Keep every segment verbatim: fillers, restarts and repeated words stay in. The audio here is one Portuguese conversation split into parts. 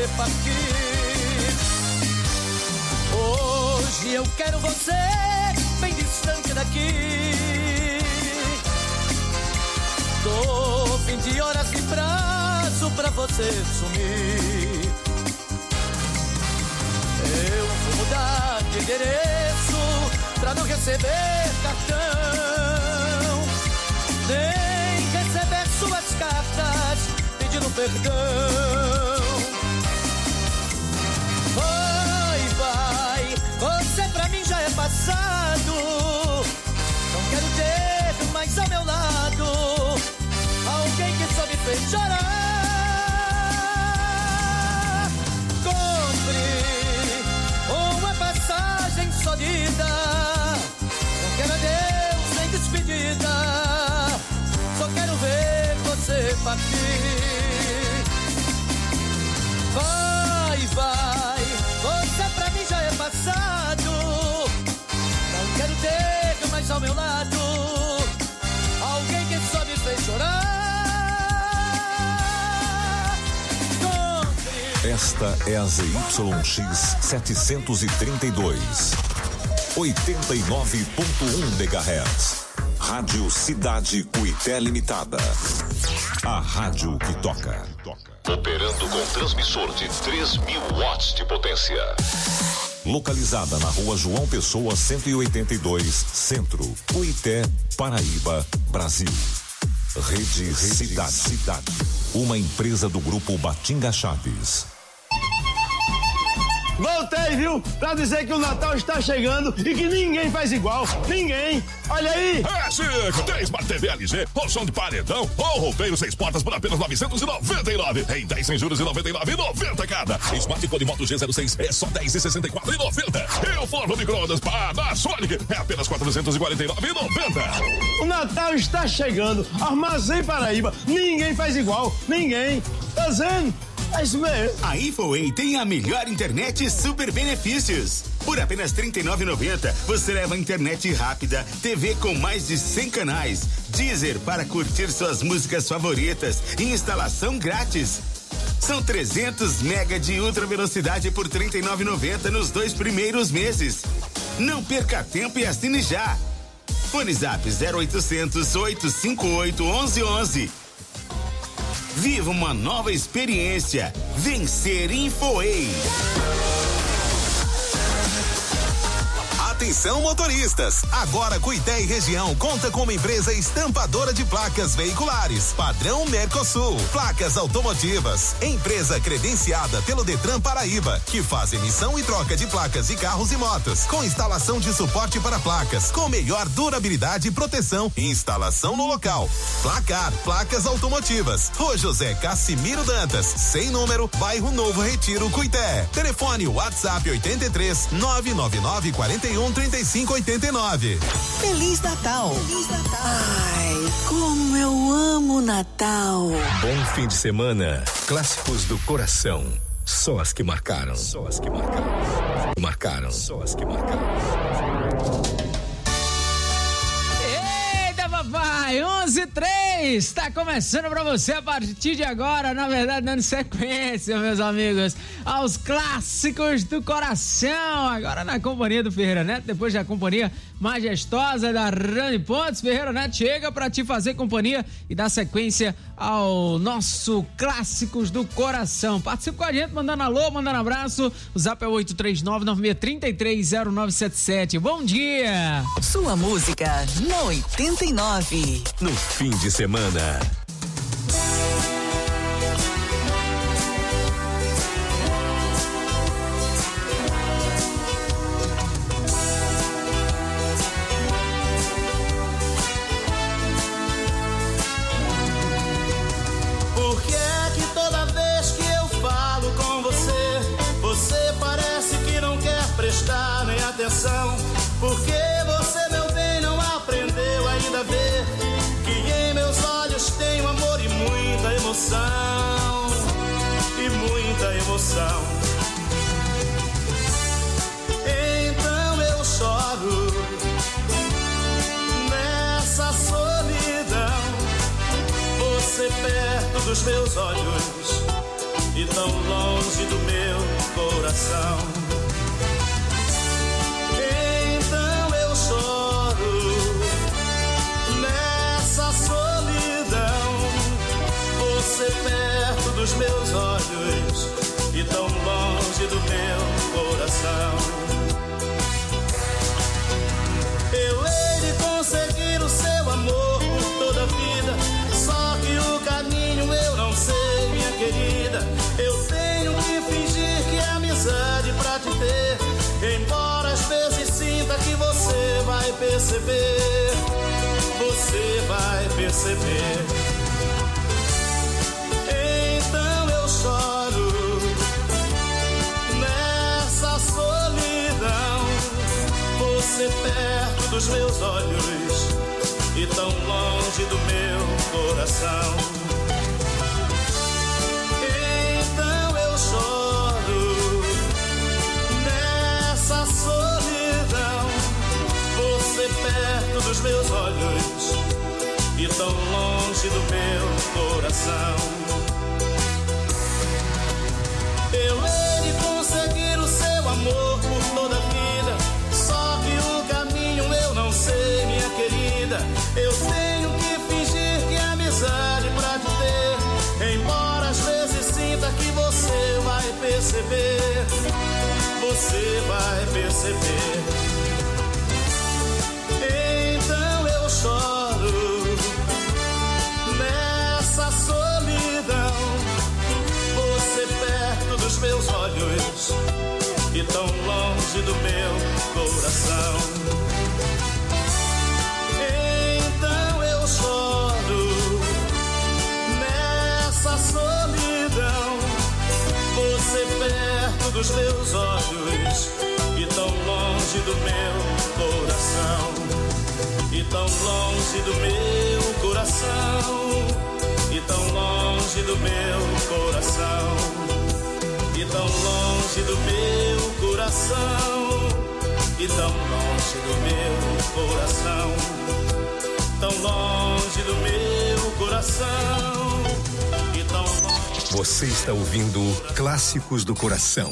você partir. Hoje eu quero você bem distante daqui. Dou vinte horas de prazo pra você sumir. Eu vou mudar de endereço pra não receber cartão, nem receber suas cartas pedindo perdão. Vai, vai, você pra mim já é passado. Não quero ter mais ao meu lado alguém que só me fez chorar. Compre uma passagem solida. Não quero adeus nem despedida. Só quero ver você partir. Vai, vai, você pra mim já é passado. Não quero ter mais ao meu lado alguém que só me fez chorar. Esta é a Z Y X setecentos e trinta e dois, oitenta e nove ponto um megahertz. Rádio Cidade Cuité Limitada. A rádio que toca. Operando com transmissor de três mil watts de potência. Localizada na Rua João Pessoa cento e oitenta e dois, Centro, Cuité, Paraíba, Brasil. Rede, Rede Cidade. Cidade. Uma empresa do grupo Batinga Chaves. Voltei, viu? Pra dizer que o Natal está chegando e que ninguém faz igual. Ninguém. Olha aí. É, Chico. Tem Smart T V L G, opção de paredão ou roupeiro seis portas por apenas novecentos e noventa e nove. Em dez sem juros e noventa e nove e noventa cada. Smart Polimoto G zero seis é só dez e sessenta e quatro e noventa. E o forno micro-ondas Panasonic é apenas quatrocentos e quarenta e nove e noventa. O Natal está chegando. Armazém Paraíba. Ninguém faz igual. Ninguém. Tá dizendo? É isso mesmo. A Infoway tem a melhor internet e super benefícios. Por apenas trinta e nove reais e noventa centavos você leva internet rápida, T V com mais de cem canais, Deezer para curtir suas músicas favoritas e instalação grátis. São trezentos mega de ultra velocidade por trinta e nove reais e noventa centavos nos dois primeiros meses. Não perca tempo e assine já. Fone Zap zero oitocentos, oitocentos e cinquenta e oito, onze onze. Viva uma nova experiência. Vencer Infoway. Atenção motoristas, agora Cuité e região conta com uma empresa estampadora de placas veiculares, padrão Mercosul, placas automotivas, empresa credenciada pelo Detran Paraíba, que faz emissão e troca de placas de carros e motos, com instalação de suporte para placas, com melhor durabilidade e proteção, e instalação no local. Placar, placas automotivas, Rua José Cassimiro Dantas, sem número, bairro Novo Retiro, Cuité. Telefone WhatsApp oitenta e três, nove nove nove, quarenta e um, trinta e cinco, oitenta e nove. Feliz Natal. Feliz Natal. Ai, como eu amo Natal. Bom fim de semana. Clássicos do coração. Só as que marcaram. Só as que marcaram. Marcaram. Só as que marcaram. Papai, onze e três, tá começando pra você a partir de agora, na verdade dando sequência, meus amigos, aos clássicos do coração, agora na companhia do Ferreira Neto, depois da companhia majestosa da Rani Pontes. Ferreira Neto chega pra te fazer companhia e dar sequência ao nosso Clássicos do Coração. Participa com a gente, mandando alô, mandando abraço, o zap é oito três nove, nove seis três três, zero nove sete sete. Bom dia! Sua música na oitenta e nove. No fim de semana. Por que é que toda vez que eu falo com você, você parece que não quer prestar nem atenção? Por que você, meu bem, não aprendeu ainda a ver que em meus olhos tem um amor e muita emoção, e muita emoção? Então eu choro nessa solidão, você perto dos meus olhos, e tão longe do meu coração. Então eu choro nessa solidão, você perto dos meus olhos e tão longe do meu coração. Eu hei de conseguir o seu amor por toda a vida, só que o caminho eu não sei, minha querida. Eu tenho que fingir que é amizade pra te ter, embora às vezes sinta que você vai perceber, você vai perceber. Então eu choro nessa solidão, você perto dos meus olhos e tão longe do meu coração. Então eu choro nessa solidão, você perto dos meus olhos e tão longe do meu coração. Eu hei de conseguir o seu amor por toda a vida, só que o caminho eu não sei, minha querida. Eu tenho que fingir que é amizade pra te ter, embora às vezes sinta que você vai perceber, você vai perceber. Então eu choro nessa solidão, você perto dos meus olhos e tão longe do meu coração. Então eu choro nessa solidão, você perto dos meus olhos e tão longe do meu coração, e tão longe do meu coração, e tão longe do meu coração, e tão longe do meu coração, e tão longe do meu coração, tão longe do meu coração, e tão longe. Você está ouvindo Clássicos do Coração.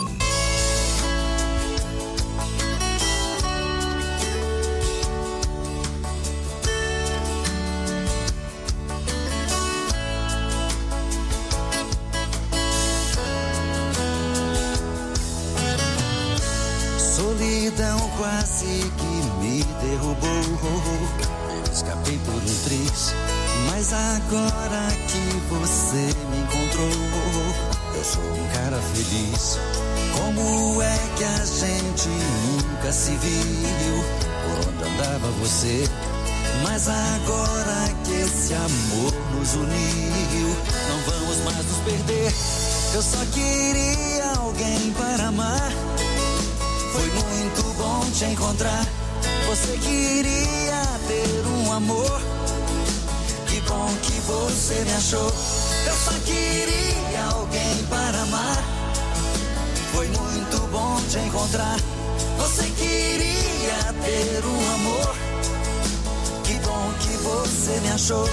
Solidão quase que me derrubou. Eu escapei por um triz, mas agora que você me encontrou, eu sou um cara feliz. Como é que a gente nunca se viu? Por onde andava você? Mas agora que esse amor nos uniu, não vamos mais nos perder. Eu só queria alguém para amar. Foi muito bom te encontrar. Você queria ter um amor. Que bom que você me achou. Eu só queria alguém para amar. Foi muito bom te encontrar. Você queria ter um amor. Que bom que você me achou.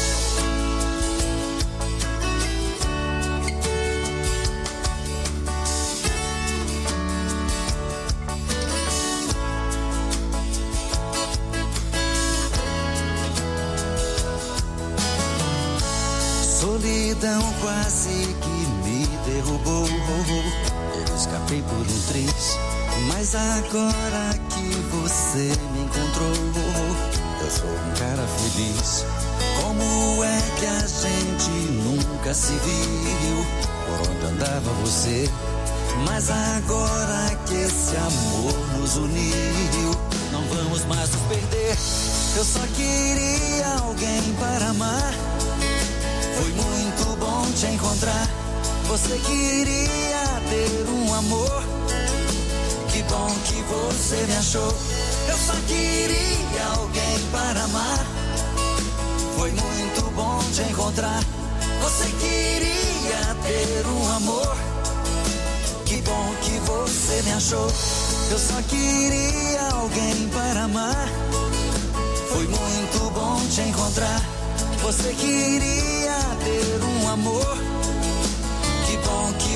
Solidão quase que me derrubou. Eu escapei por um triz, mas agora que você me encontrou, eu sou um cara feliz. Como é que a gente nunca se viu? Por onde andava você? Mas agora que esse amor nos uniu, não vamos mais nos perder. Eu só queria alguém para amar. Foi muito bom te encontrar. Você queria ter um amor. Que bom que você me achou. Eu só queria alguém para amar. Foi muito bom te encontrar. Você queria ter um amor. Que bom que você me achou. Eu só queria alguém para amar. Foi muito bom te encontrar. Você queria ter um amor. Que bom que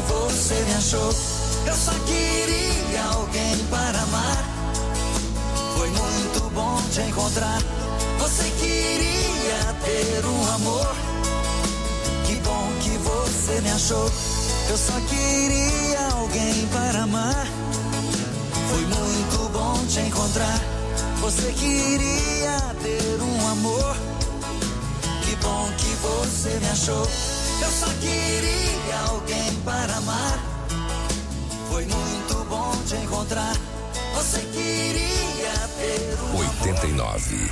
achou. Eu só queria alguém para amar. Foi muito bom te encontrar. Você queria ter um amor. Que bom que você me achou. Eu só queria alguém para amar. Foi muito bom te encontrar. Você queria ter um amor. Que bom que você me achou. Eu só queria alguém para amar. Foi muito bom te encontrar. Você queria ter um oitenta e nove.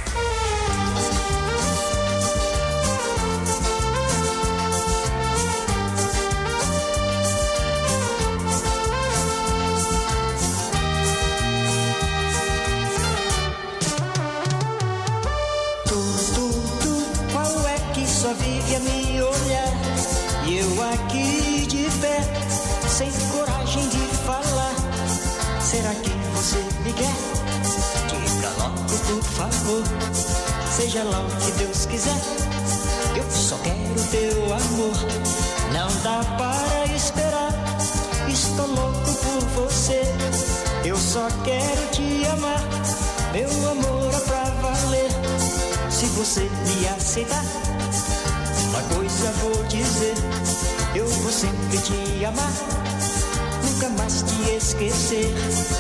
Só vive a me olhar e eu aqui de pé, sem coragem de falar. Será que você me quer? Diga logo, por favor, seja lá o que Deus quiser. Eu só quero teu amor, não dá para esperar. Estou louco por você, eu só quero te amar. Meu amor é pra valer, se você me aceitar. Uma coisa vou dizer, eu vou sempre te amar, nunca mais te esquecer.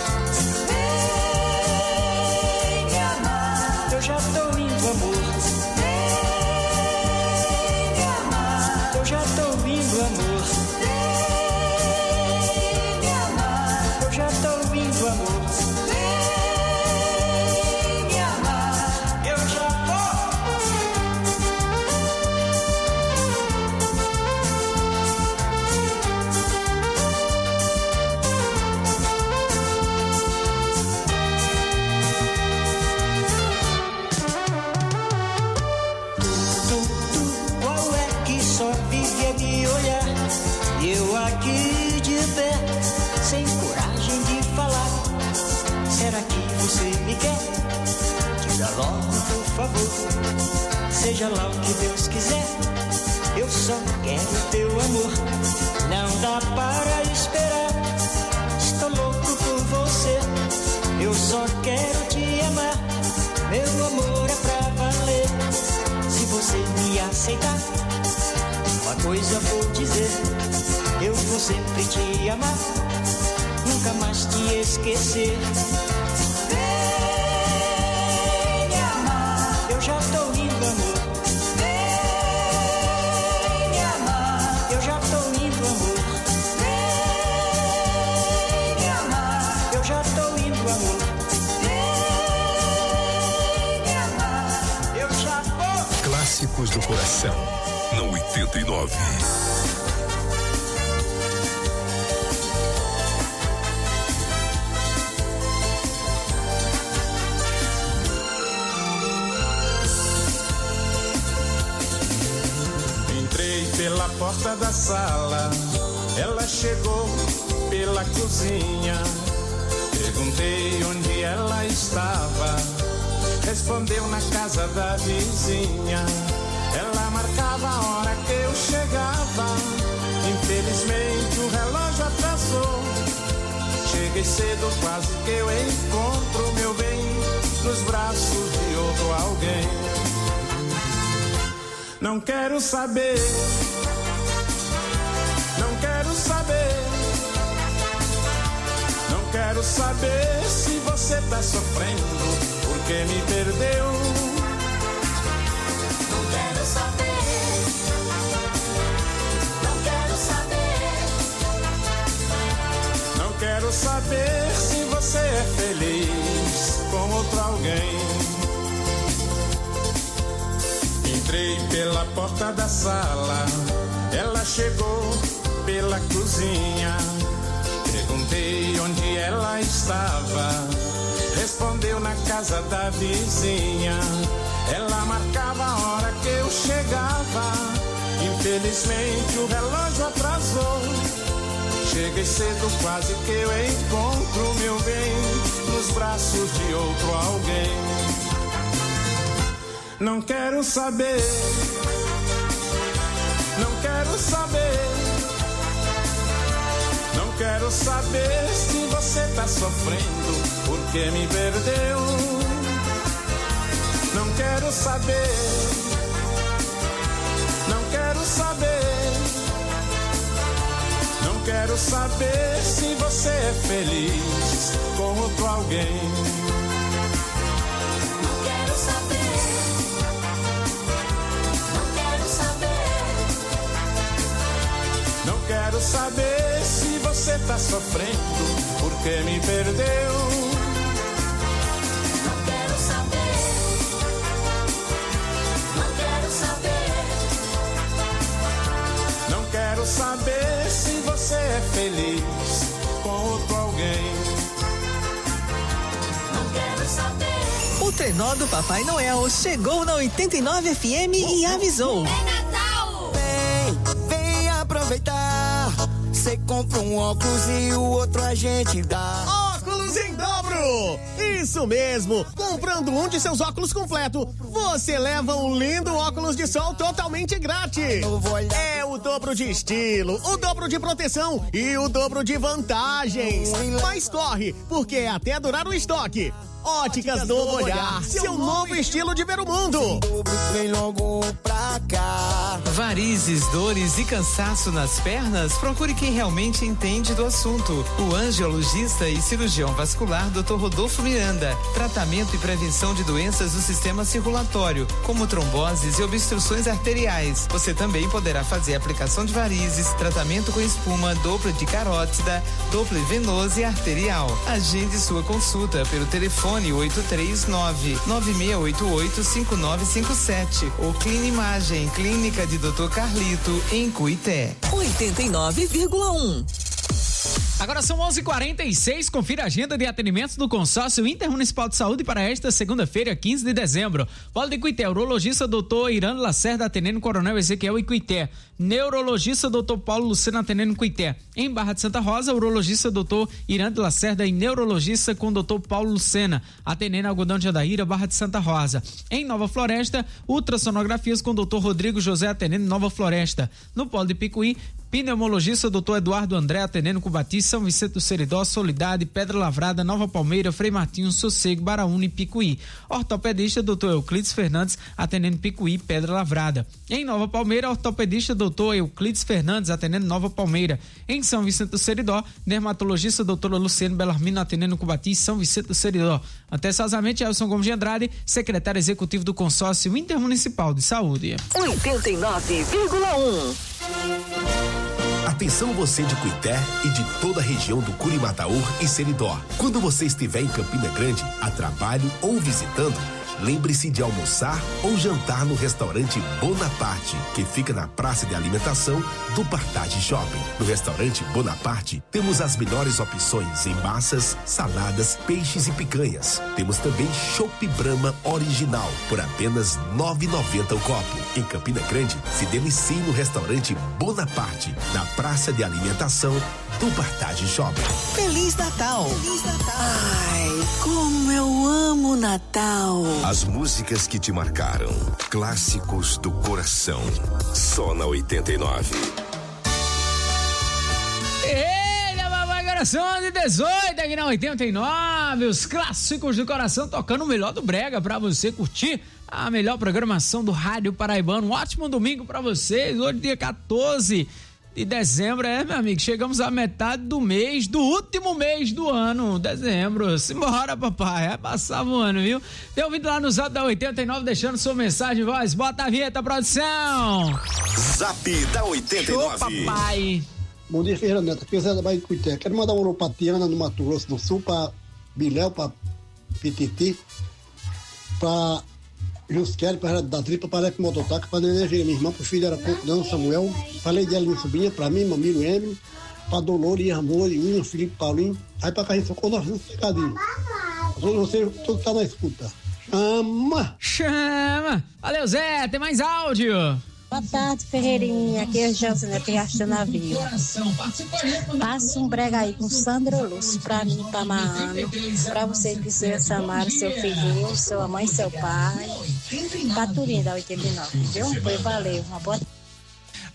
Vem me amar, eu já tô indo, amor. Vem me amar, eu já tô indo, amor. Vem me amar, eu já tô indo, amor. Vem me amar, eu já tô. Eu aqui de pé, sem coragem de falar. Será que você me quer? Diga logo, por favor, seja lá o que Deus quiser. Eu só quero teu amor, não dá para esperar. Estou louco por você, eu só quero te amar. Meu amor é pra valer, se você me aceitar. Uma coisa vou dizer, eu vou sempre te amar, nunca mais te esquecer. Vem me amar, eu já tô indo, amor. Vem me amar, eu já tô indo, amor. Vem me amar, eu já tô indo, amor. Vem me amar, eu já tô. Clássicos do coração, na oitenta e nove. Pela porta da sala, ela chegou pela cozinha. Perguntei onde ela estava, respondeu na casa da vizinha. Ela marcava a hora que eu chegava, infelizmente o relógio atrasou. Cheguei cedo, quase que eu encontro meu bem nos braços de outro alguém. Não quero saber, não quero saber, não quero saber se você tá sofrendo porque me perdeu. Não quero saber, não quero saber, não quero saber se você é feliz com outro alguém. Entrei pela porta da sala, ela chegou pela cozinha. Perguntei onde ela estava, respondeu na casa da vizinha. Ela marcava a hora que eu chegava, infelizmente o relógio atrasou. Cheguei cedo, quase que eu encontro meu bem nos braços de outro alguém. Não quero saber, não quero saber, não quero quero saber se você tá sofrendo porque me perdeu. Não quero saber, não quero saber, não quero saber se você é feliz com outro alguém. Não quero saber, não quero saber, não quero saber se você tá sofrendo porque me perdeu. não quero saber, não quero saber, Não quero saber se você é feliz com outro alguém. não quero saber. O trenó do Papai Noel chegou na oitenta e nove F M e avisou. É Natal! Vem, vem aproveitar. Você compra um óculos e o outro a gente dá. Óculos em dobro! Isso mesmo! Comprando um de seus óculos completo, você leva um lindo óculos de sol totalmente grátis. É o dobro de estilo, o dobro de proteção e o dobro de vantagens. Mas corre, porque é até durar o estoque. Óticas Novo Olhar, seu novo estilo de ver o mundo. Vem logo pra cá. Varizes, dores e cansaço nas pernas? Procure quem realmente entende do assunto. O angiologista e cirurgião vascular doutor Rodolfo Miranda. Tratamento e prevenção de doenças do sistema circulatório, como tromboses e obstruções arteriais. Você também poderá fazer aplicação de varizes, tratamento com espuma, Doppler de carótida, Doppler venoso e arterial. Agende sua consulta pelo telefone oito três nove, nove seis oito oito, cinco nove cinco sete ou Clinimagem, Clínica de doutor Carlito, em Cuité. oitenta e nove vírgula um. Agora são onze e quarenta e seis, confira a agenda de atendimentos do Consórcio Intermunicipal de Saúde para esta segunda-feira, quinze de dezembro. Polo de Cuité, urologista doutor Irano Lacerda, atendendo Coronel Ezequiel e Cuité. Neurologista doutor Paulo Lucena, atendendo Cuité. Em Barra de Santa Rosa, urologista doutor Irano Lacerda e neurologista com doutor Paulo Lucena, atendendo Algodão de Adaíra, Barra de Santa Rosa. Em Nova Floresta, ultrassonografias com doutor Rodrigo José, atendendo Nova Floresta. No Polo de Picuí, pneumologista doutor Eduardo André, atendendo Cubati, São Vicente do Seridó, Soledade, Pedra Lavrada, Nova Palmeira, Frei Martinho, Sossego, Baraúna e Picuí. Ortopedista doutor Euclides Fernandes, atendendo Picuí, Pedra Lavrada. Em Nova Palmeira, ortopedista doutor Euclides Fernandes, atendendo Nova Palmeira. Em São Vicente do Seridó, dermatologista doutora Luciano Belarmino, atendendo Cubati, São Vicente do Seridó. Antecipadamente, Elson Gomes de Andrade, secretário executivo do Consórcio Intermunicipal de Saúde. oitenta e nove vírgula um. Atenção você de Cuité e de toda a região do Curimataú e Seridó. Quando você estiver em Campina Grande, a trabalho ou visitando, lembre-se de almoçar ou jantar no restaurante Bonaparte, que fica na praça de alimentação do Partage Shopping. No restaurante Bonaparte, temos as melhores opções em massas, saladas, peixes e picanhas. Temos também Chopp Brahma original, por apenas nove reais e noventa centavos o copo. Em Campina Grande, se delicie no restaurante Bonaparte, na praça de alimentação do Partage Shopping. Feliz Natal! Feliz Natal! Ai, como eu amo Natal! As músicas que te marcaram, clássicos do coração, só na oitenta e nove. Eita, papai, agora são onze e dezoito aqui na oitenta e nove, os clássicos do coração tocando o melhor do brega pra você curtir a melhor programação do rádio paraibano. Um ótimo domingo pra vocês, hoje dia quatorze de dezembro, é, meu amigo, chegamos à metade do mês, do último mês do ano, dezembro. Simbora, papai, vai passar o ano, viu? Tem ouvido lá no Zap da oitenta e nove, deixando sua mensagem, voz, bota a vinheta, produção. Zap da oitenta e nove. Show, papai. Bom dia, Ferreira Neto, aqui é o Zé da Bahia de Cuité. Quero mandar um alô pra Tiana, no Mato Grosso do Sul, pra Biléu, pra Pititi, pra Jusqueri, pra da Tripa, pra Leco Mototaca, pra Nenê Vira, minha irmã, pro filho era pouco, Dano Samuel, falei dela, minha sobrinha, pra mim, Mamilo Emily, pra Dolores, Amor, William, Felipe Paulinho, aí pra Carrinho Socorro, nós vamos pecadinho. Você, tudo tá na escuta. Chama! Chama! Valeu, Zé, tem mais áudio. Boa tarde, Ferreirinha. Aqui é Josinete Rasta Navio. Passa um brega aí com Sandro Lúcio pra mim, pra Maano, pra você que seu Samara, seu filhinho, sua mãe, seu pai, pra Turinha da oitenta e nove, viu? Foi, valeu. Uma boa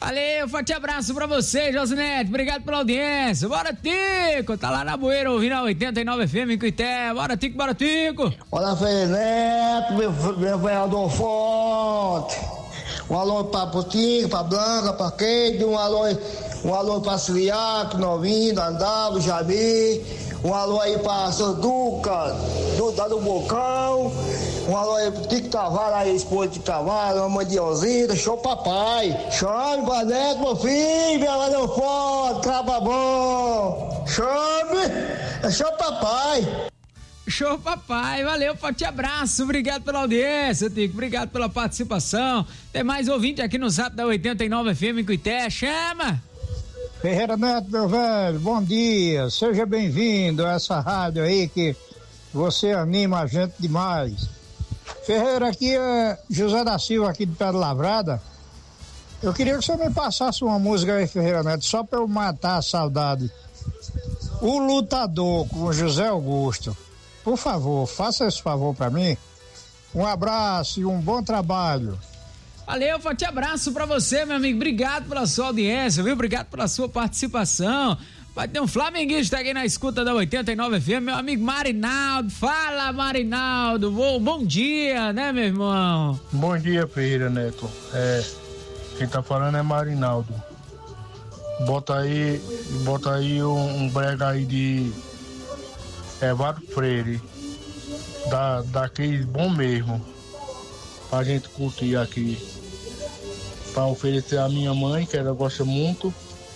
Valeu, forte abraço pra você, Josinete. Obrigado pela audiência. Bora, Tico. Tá lá na Bueira ouvindo a oitenta e nove F M em Cuité. Bora, Tico, bora, Tico. Olá, Fernando, meu, meu vereador Fonte. Um alô pra Tico, pra Blanca, pra Keide. Um alô, um alô pra Siliac, Novinho, Andalo, Javi. Um alô aí pra Sanduca, do, da do Bocão. Um alô aí pro Tico Tavares, aí, esposa de Tavares, mamãe de Osita, show papai. Chame, Vaneco, meu filho, minha lá no foto, trava bom. Chame, é show papai. Show papai, valeu, forte abraço, obrigado pela audiência, Tico, obrigado pela participação. Tem mais ouvinte aqui no Zap da oitenta e nove F M em Cuité, chama! Ferreira Neto, meu velho, bom dia, seja bem-vindo a essa rádio aí que você anima a gente demais. Ferreira, aqui é José da Silva, aqui de Pedra Lavrada. Eu queria que você me passasse uma música aí, Ferreira Neto, só pra eu matar a saudade. O Lutador, com José Augusto. Por favor, faça esse favor pra mim. Um abraço e um bom trabalho. Valeu, forte abraço pra você, meu amigo. Obrigado pela sua audiência, viu? Obrigado pela sua participação. Vai ter um flamenguista aqui na escuta da oitenta e nove F M, meu amigo Marinaldo. Fala, Marinaldo. Bom, bom dia, né, meu irmão? Bom dia, Ferreira Neto. É, quem tá falando é Marinaldo. Bota aí, bota aí um, um brega aí de Evaristo Freire. Da, daquele bom mesmo. Pra gente curtir aqui. Pra oferecer a minha mãe, que ela gosta muito.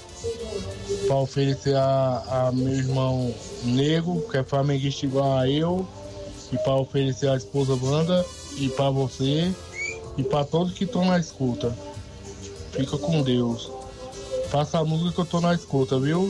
Pra oferecer a, a meu irmão Nego, que é flamenguista igual a eu. E pra oferecer a esposa Wanda. E pra você. E pra todos que estão na escuta. Fica com Deus. Faça a música que eu tô na escuta, viu?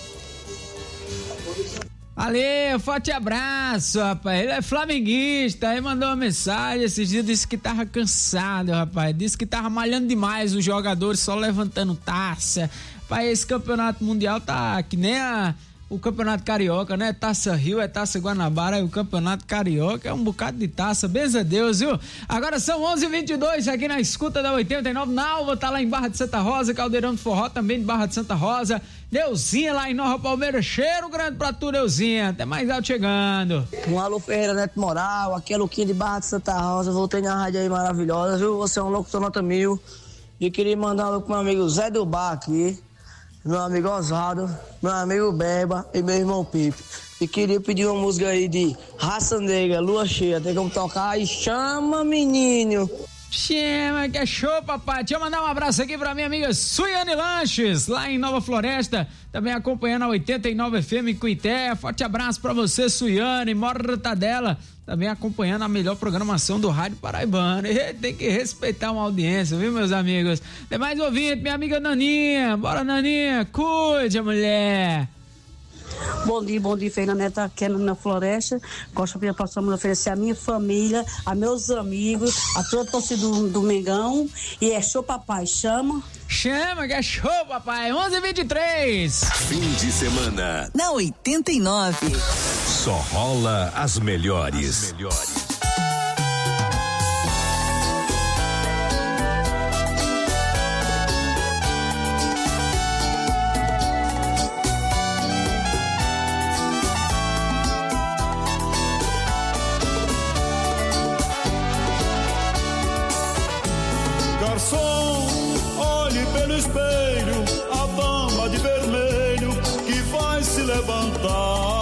Valeu, forte abraço, rapaz. Ele é flamenguista, aí mandou uma mensagem esses dias, disse que tava cansado, rapaz. Disse que tava malhando demais os jogadores, só levantando taça. Rapaz, esse campeonato mundial tá que nem a, o campeonato carioca, né? Taça Rio, é Taça Guanabara, e o campeonato carioca é um bocado de taça, benza a Deus, viu? Agora são onze e vinte e dois aqui na escuta da oitenta e nove. Nalva tá lá em Barra de Santa Rosa, Caldeirão do Forró também de Barra de Santa Rosa. Neuzinha lá em Nova Palmeira, cheiro grande pra tu, Neuzinha. Até mais alto chegando. Um alô, Ferreira Neto Moral, aqui é Luquinha de Barra de Santa Rosa. Voltei na rádio aí maravilhosa, viu? Você é um locutor nota mil. E queria mandar um alô pro meu amigo Zé do Bar aqui, meu amigo Osvaldo, meu amigo Beba e meu irmão Pipe. E queria pedir uma música aí de Raça Negra, Lua Cheia. Tem como tocar aí? Chama, menino. Chama, que é show, papai. Deixa eu mandar um abraço aqui pra minha amiga Suiane Lanches, lá em Nova Floresta, também acompanhando a oitenta e nove F M em Cuité. Forte abraço pra você, Suiane, Mortadela, também acompanhando a melhor programação do Rádio Paraibano. E tem que respeitar uma audiência, viu, meus amigos? Tem mais ouvinte, minha amiga Naninha. Bora, Naninha, cuide, mulher. Bom dia, bom dia, Fernanda Neto, aqui na Floresta. Gosto de passar oferecer a minha família, a meus amigos, a toda a torcida do, do Mengão. E é show, papai, chama. Chama, que é show, papai. onze e vinte e três. Fim de semana. Na oitenta e nove. Só rola as melhores. As melhores. Garçom, olhe pelo espelho a dama de vermelho que vai se levantar.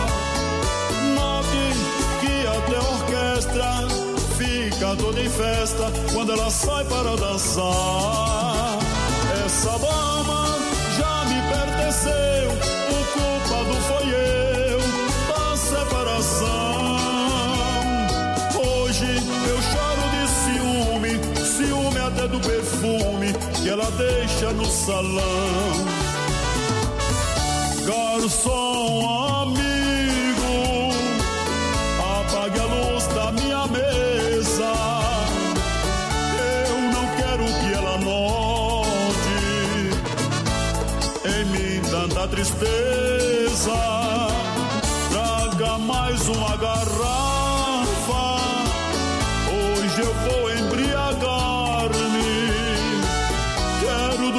Note que até a orquestra fica toda em festa quando ela sai para dançar. Essa dama já me pertenceu, o culpado foi eu da separação. Hoje eu choro de ciúme, ciúme até do perfume que ela deixa no salão. Garçom amigo, apague a luz da minha mesa. Eu não quero que ela note em mim tanta tristeza. Traga mais uma garrafa, hoje eu vou embriagar-me. Quero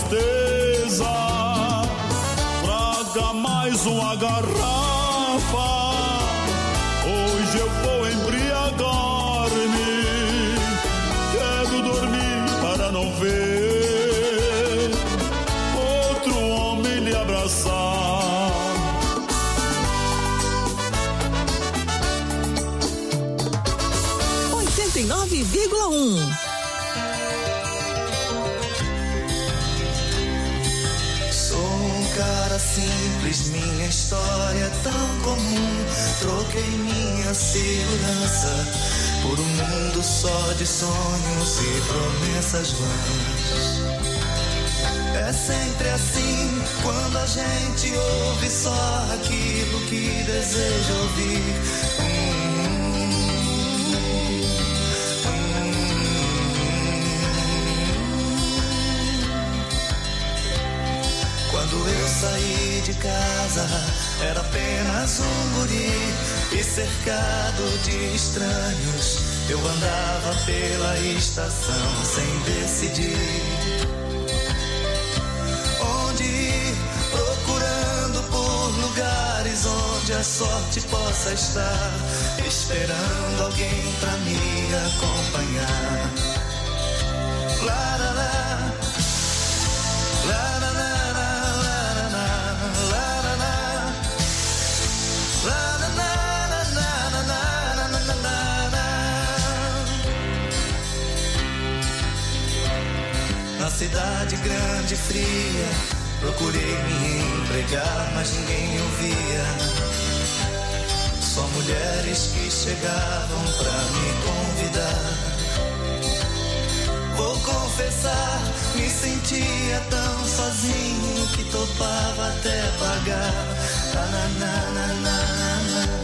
tristeza. Traga mais uma garrafa. Hoje eu vou embriagar-me. Quero dormir para não ver outro homem lhe abraçar. oitenta e nove vírgula um. Cara simples, minha história é tão comum. Troquei minha segurança por um mundo só de sonhos e promessas vãs. É sempre assim, quando a gente ouve só aquilo que deseja ouvir. Hum, Quando eu saí de casa, era apenas um guri. E cercado de estranhos, eu andava pela estação sem decidir onde ir, procurando por lugares onde a sorte possa estar, esperando alguém pra me acompanhar. Lá, lá, lá, lá, lá, lá. Na cidade grande e fria, procurei me empregar, mas ninguém ouvia. Só mulheres que chegavam pra me convidar. Vou confessar, me sentia tão sozinho que topava até pagar. Na, na, na, na, na, na.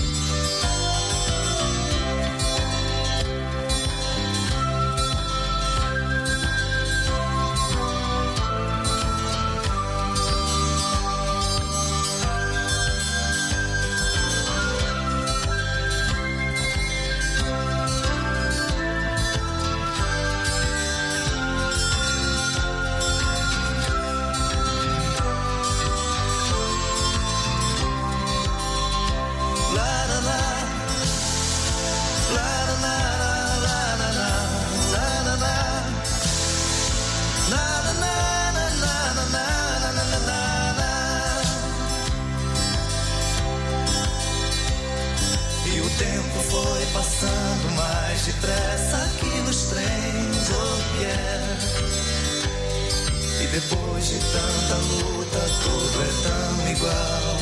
Passando mais depressa que nos trens, oh yeah. E depois de tanta luta, tudo é tão igual,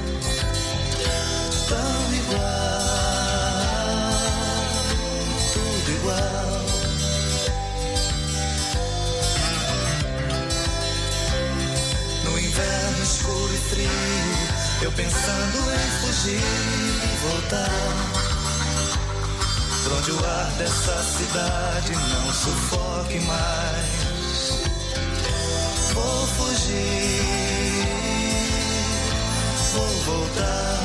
tão igual, tudo igual. No inverno escuro e frio, eu pensando em fugir e voltar pra onde o ar dessa cidade não sufoque mais. Vou fugir, vou voltar.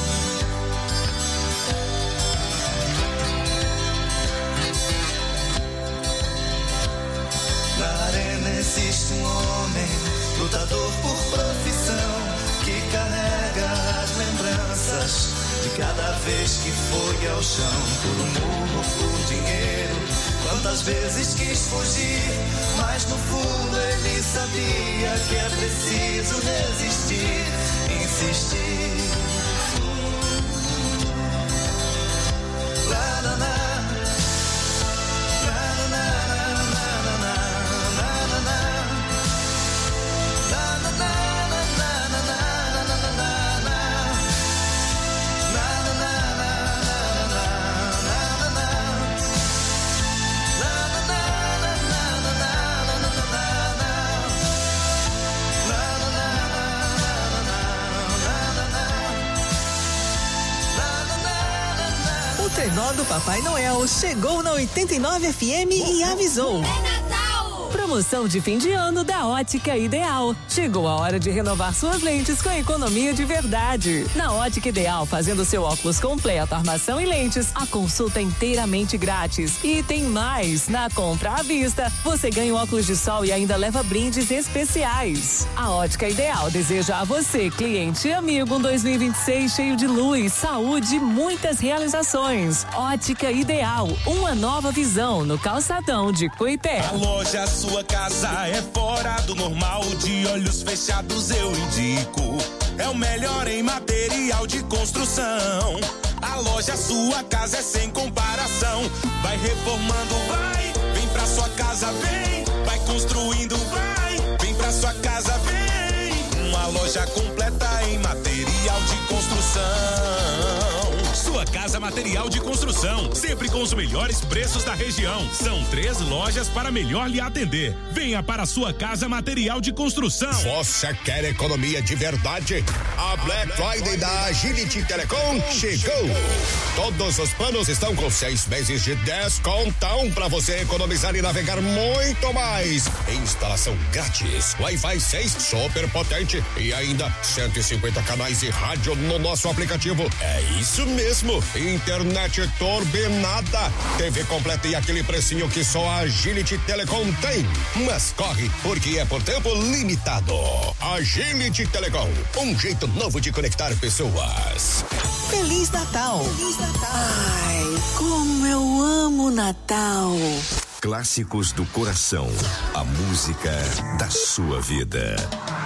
Na arena existe um homem, lutador por profissão, que carrega as lembranças de cada vez que foi ao chão, por um murro, por dinheiro. Quantas vezes quis fugir, mas no fundo ele sabia que é preciso resistir, insistir. Lá, lá, lá. O trenó do Papai Noel chegou na oitenta e nove F M e avisou. É Natal! Promoção de fim de ano da Ótica Ideal. Chegou a hora de renovar suas lentes com economia de verdade. Na Ótica Ideal, fazendo seu óculos completo, armação e lentes, a consulta é inteiramente grátis. E tem mais, na compra à vista, você ganha um óculos de sol e ainda leva brindes especiais. A Ótica Ideal deseja a você, cliente e amigo, um dois mil e vinte e seis cheio de luz, saúde e muitas realizações. Ótica Ideal, uma nova visão no calçadão de Coité. A loja Sua Casa é fora do normal, de olhos fechados eu indico. É o melhor em material de construção. A loja Sua Casa é sem comparação. Vai reformando, vai, vem pra sua casa, vem. Vai construindo, vai, vem pra sua casa, vem. Uma loja completa em material de construção. Sua Casa Material de Construção, sempre com os melhores preços da região. São três lojas para melhor lhe atender. Venha para a Sua Casa Material de Construção. Você quer economia de verdade? A Black Friday da Agility Telecom chegou. Todos os planos estão com seis meses de descontão para você economizar e navegar muito mais. Instalação grátis, Wi-Fi seis super potente e ainda cento e cinquenta canais e rádio no nosso aplicativo. É isso mesmo. Internet turbinada, T V completa e aquele precinho que só a Agility Telecom tem. Mas corre, porque é por tempo limitado. Agility Telecom, um jeito novo de conectar pessoas. Feliz Natal! Feliz Natal! Ai, como eu amo Natal! Clássicos do coração, a música da sua vida.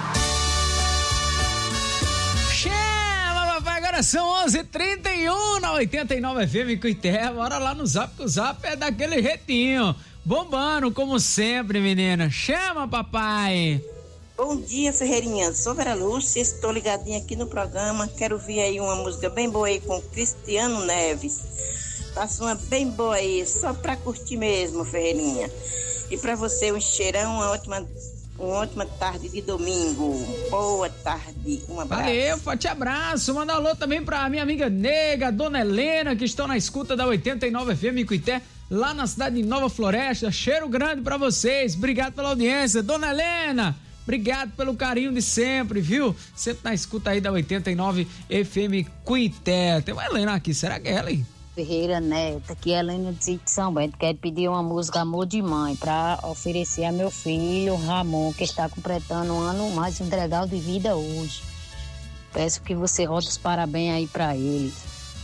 Agora são onze e trinta e um na oitenta e nove F M Coité. Bora lá no Zap, que o Zap é daquele jeitinho. Bombando, como sempre, menina. Chama, papai. Bom dia, Ferreirinha. Sou Vera Lúcia, estou ligadinha aqui no programa. Quero ouvir aí uma música bem boa aí com Cristiano Neves. Faça uma bem boa aí, só pra curtir mesmo, Ferreirinha. E pra você, um cheirão, uma ótima... Uma ótima tarde de domingo. Boa tarde. Um abraço. Valeu, forte abraço. Manda um alô também pra minha amiga nega, Dona Helena, que estão na escuta da oitenta e nove F M Coité, lá na cidade de Nova Floresta. Cheiro grande pra vocês. Obrigado pela audiência. Dona Helena, obrigado pelo carinho de sempre, viu? Sempre na escuta aí da oitenta e nove F M Coité. Tem uma Helena aqui, será que é ela, hein? Ferreira Neto, aqui é Helena de São Bento. Quero pedir uma música Amor de Mãe para oferecer a meu filho Ramon, que está completando um ano mais um legal de vida hoje. Peço que você rote os parabéns aí para ele.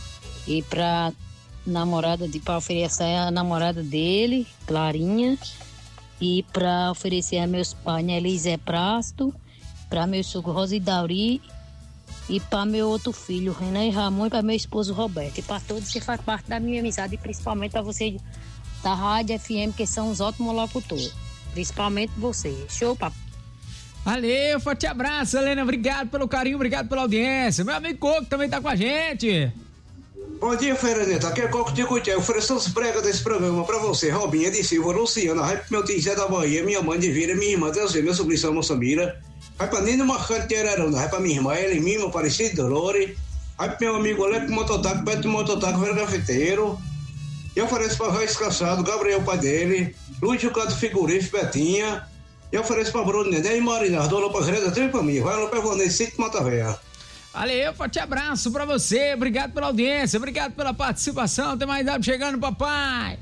E para namorada de para oferecer a namorada dele, Clarinha, e para oferecer a meus pais, Nelise Prasto, para meu sogro Rosidauri, e para meu outro filho, Renan e Ramon, e para meu esposo Roberto. E para todos que fazem parte da minha amizade, e principalmente para vocês da Rádio F M, que são os ótimos locutores. Principalmente você. Show, papai. Valeu, forte abraço, Helena. Obrigado pelo carinho, obrigado pela audiência. Meu amigo Coco também tá com a gente. Bom dia, Fernanda. Aqui é Coco de Cuité. Oferecendo os pregos desse programa pra você, Robinha de Silva, Luciana, vai pro meu tio Zé da Bahia, minha mãe de Vira, minha irmã Deus, meu sobrinho São Moçambira. Vai pra Nino Marcante de Araruna, vai pra minha irmã, ela mesmo, Aparecido Dolores. Vai pro meu amigo Aleco Mototaco, perto do Mototaco, velho grafiteiro. E ofereço pra Raiz Cansado, Gabriel, pai dele, Luiz do Canto Figurífico, Betinha. E ofereço pra Bruno Nedé e Marinardo, alô pra Greta, três pra mim. Vai lá pra Ivonei, Sítio Mata Véia. Valeu, forte abraço pra você, obrigado pela audiência, obrigado pela participação. Tem mais dado chegando, papai.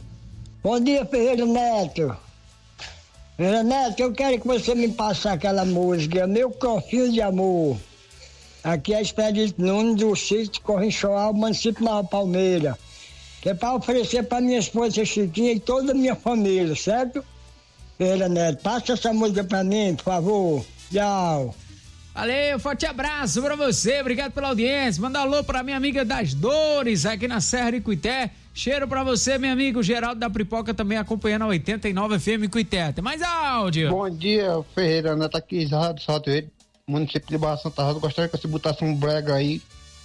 Bom dia, Ferreira Neto. Ferreira Neto, eu quero que você me passe aquela música, Meu Corfinho de Amor. Aqui é Expedito Nunes do sítio Corrinchoal, município de Nova Palmeira. Que é para oferecer para minha esposa Chiquinha e toda a minha família, certo? Ferreira Neto, passa essa música para mim, por favor. Tchau. Valeu, forte abraço pra você, obrigado pela audiência. Manda alô pra minha amiga das Dores, aqui na Serra de Cuité. Cheiro pra você, meu amigo Geraldo da Pipoca, também acompanhando a oitenta e nove F M Cuité. Tem mais áudio. Bom dia, Ferreira Neto, aqui, Rádio Salto Verde, município de Barra Santa Rosa. Gostaria que você botasse um brega aí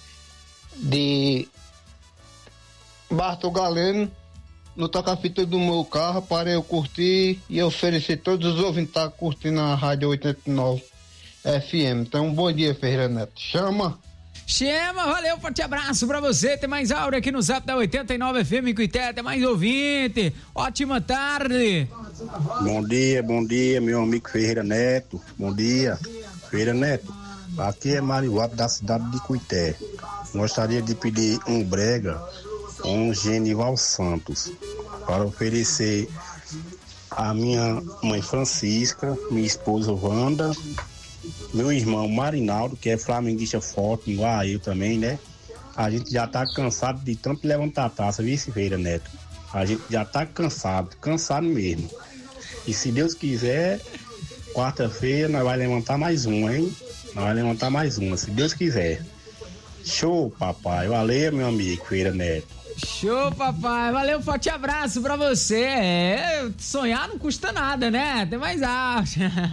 de Bartol Galeno no toca-fita do meu carro para eu curtir e oferecer todos os ouvintes que estão curtindo a Rádio oitenta e nove F M. Então, um bom dia, Ferreira Neto. Chama. Chama, valeu, forte abraço pra você. Tem mais áudio aqui no Zap da oitenta e nove F M Cuité, tem mais ouvinte. Ótima tarde. Bom dia, bom dia, meu amigo Ferreira Neto. Bom dia, Ferreira Neto. Aqui é Mariuap, da cidade de Cuité. Gostaria de pedir um brega, um Genival Santos, para oferecer a minha mãe Francisca, minha esposa Wanda, meu irmão Marinaldo, que é flamenguista forte, igual a eu também, né? A gente já tá cansado de tanto levantar a taça, viu, Ferreira Neto? A gente já tá cansado, cansado mesmo. E se Deus quiser, quarta-feira nós vamos levantar mais uma, hein? Nós vamos levantar mais uma, se Deus quiser. Show, papai. Valeu, meu amigo Ferreira Neto. Show, papai. Valeu, forte abraço pra você. É, sonhar não custa nada, né? Tem mais áudio.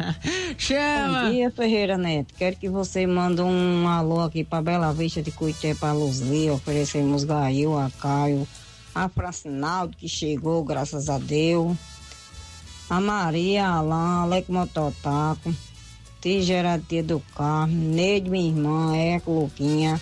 Chama. Bom dia, Ferreira Neto. Quero que você mande um alô aqui pra Bela Vista de Cuité, pra Luzia, oferecemos Gail, a Caio, a Francinaldo, que chegou, graças a Deus, a Maria, a Alain, Aleco Mototaco, Tia Geradia do Carmo, Neide, minha irmã, Eco, Luquinha,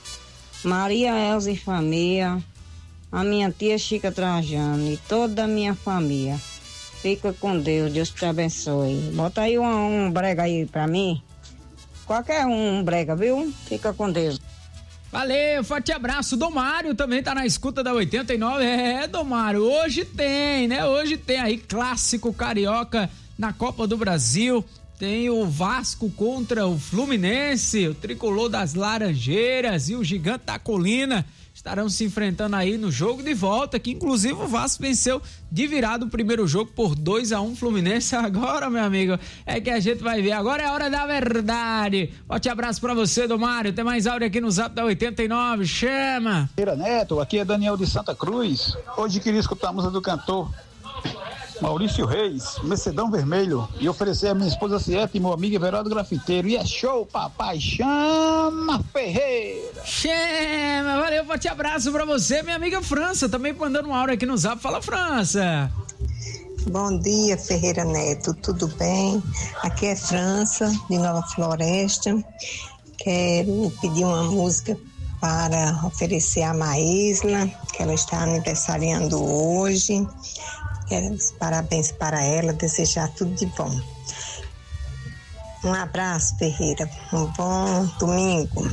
Maria Elza e família, a minha tia Chica Trajano e toda a minha família. Fica com Deus, Deus te abençoe. Bota aí um, um brega aí pra mim. Qualquer um, um brega, viu? Fica com Deus. Valeu, forte abraço. Domário também tá na escuta da oitenta e nove. É, Domário, hoje tem, né? Hoje tem aí clássico carioca na Copa do Brasil. Tem o Vasco contra o Fluminense, o tricolor das Laranjeiras e o Gigante da Colina estarão se enfrentando aí no jogo de volta, que inclusive o Vasco venceu de virada o primeiro jogo por dois a um Fluminense. Agora, meu amigo, é que a gente vai ver. Agora é a hora da verdade. Forte abraço pra você, Domário. Tem mais áudio aqui no Zap da oitenta e nove. Chama. Ferreira Neto, aqui é Daniel de Santa Cruz. Hoje queria escutar a música do cantor Maurício Reis, Mercedão Vermelho, e oferecer a minha esposa Cieta e meu amigo Everaldo Grafiteiro. E é show, papai. Chama, Ferreira. Chama, valeu, forte abraço pra você. Minha amiga França também mandando um áudio aqui no Zap. Fala, França. Bom dia, Ferreira Neto, tudo bem? Aqui é França, de Nova Floresta. Quero pedir uma música para oferecer a Maísla, que ela está aniversariando hoje. Quero parabéns para ela, desejar tudo de bom. Um abraço, Ferreira. Um bom domingo.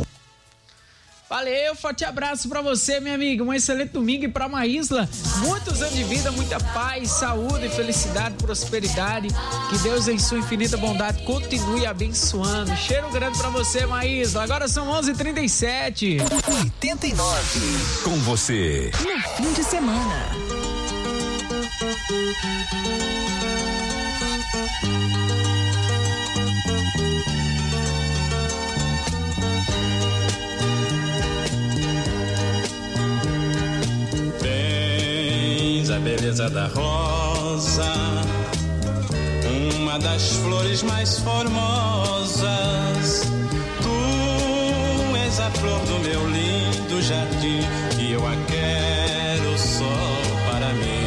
Valeu, forte abraço pra você, minha amiga. Um excelente domingo e pra Maísla. Muitos anos de vida, muita paz, saúde, felicidade, prosperidade. Que Deus, em sua infinita bondade, continue abençoando. Cheiro grande pra você, Maísla. Agora são onze e trinta e sete. oitenta e nove. Com você. No fim de semana. Tens a beleza da rosa, uma das flores mais formosas. Tu és a flor do meu lindo jardim e eu a quero só para mim.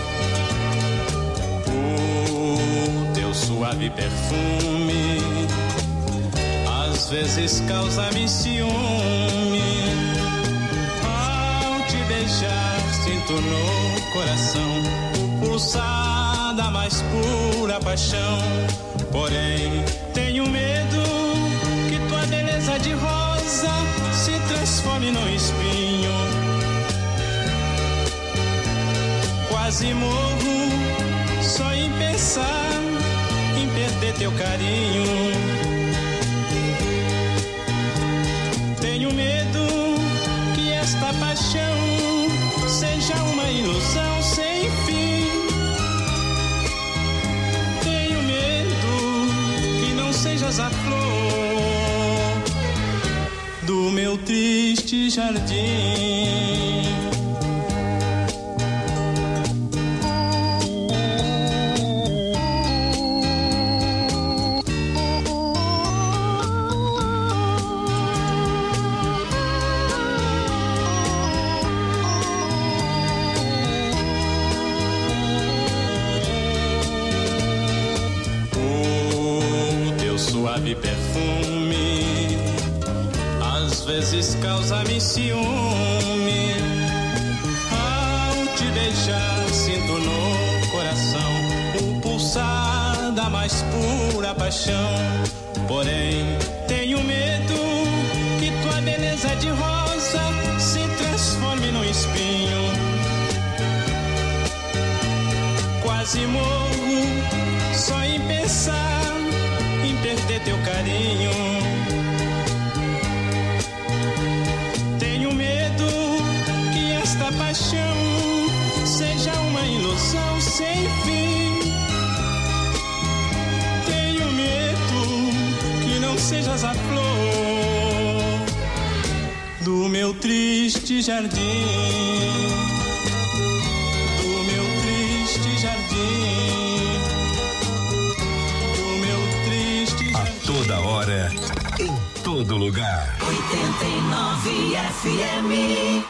Suave perfume às vezes causa-me ciúme. Ao te beijar sinto no coração pulsar da mais pura paixão. Porém tenho medo que tua beleza de rosa se transforme num espinho. Quase morro só em pensar em perder teu carinho. Tenho medo que esta paixão seja uma ilusão sem fim. Tenho medo que não sejas a flor do meu triste jardim. Suave perfume às às vezes causa-me ciúme. Ao te beijar, sinto no coração o pulsar da mais pura paixão. Porém, tenho medo que tua beleza de rosa se transforme num espinho. Quase morro só em pensar em perder teu carinho. Tenho medo que esta paixão seja uma ilusão sem fim. Tenho medo que não sejas a flor do meu triste jardim. Do meu triste jardim. Do meu triste jardim. A toda hora, em todo lugar. oitenta e nove F M.